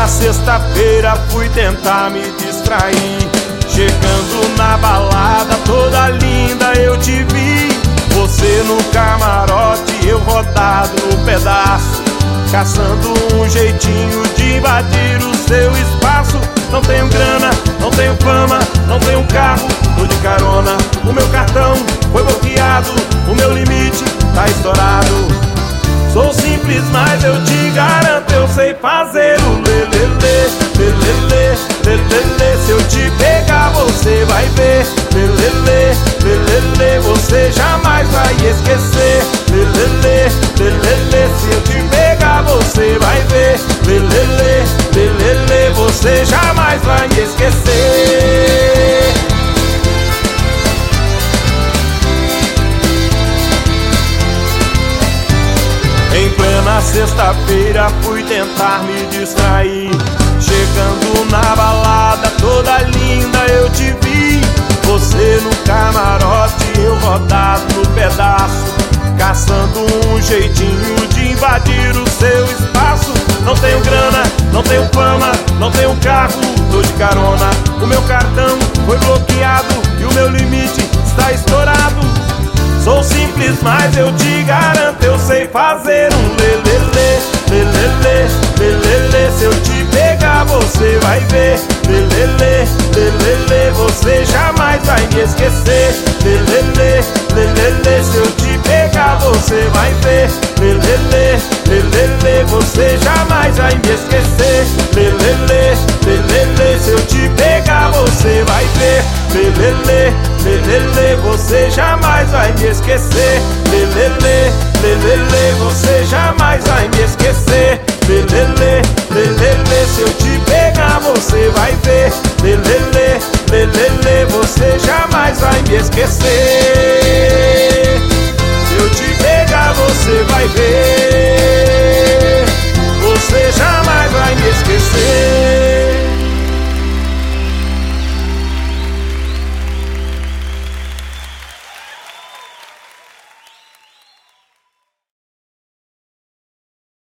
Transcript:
plena sexta-feira fui tentar me distrair. Chegando na balada toda linda eu te vi. Você no camarote, eu rodado no pedaço, caçando um jeitinho de invadir o seu espaço. Não tenho grana, não tenho fama, não tenho carro, tô de carona. O meu cartão foi bloqueado, o meu limite tá estourado. Sou simples, mas eu te garanto, eu sei fazer o lelele, lelele, lelele. Se eu te pegar você vai ver, lelele, lelele. Você jamais vai esquecer, lelele, lelele. Se eu te pegar você vai ver, lelele, lelele. Você jamais vai esquecer. Em plena sexta-feira fui tentar me distrair. Chegando na balada toda linda eu te vi. Você no camarote, eu rodado no pedaço, caçando um jeitinho de invadir o seu espaço. Não tenho grana, não tenho fama, não tenho carro, tô de carona. O meu cartão foi bloqueado e o meu limite está estourado. Sou simples, mas eu te garanto, eu sei fazer um lelele, lelele, lelele. Se eu te pegar você vai ver, lelele, lelele. Você jamais vai me esquecer, lelele, lelele. Se eu te pegar você vai ver, lelele, lelele. Você jamais vai me esquecer, lelele, lelele. Se eu te pegar você vai ver, lelele, lelele. Você jamais vai me esquecer, lelele, lelele. Você jamais vai me esquecer, lelele, lelele. Se eu te pegar você vai ver,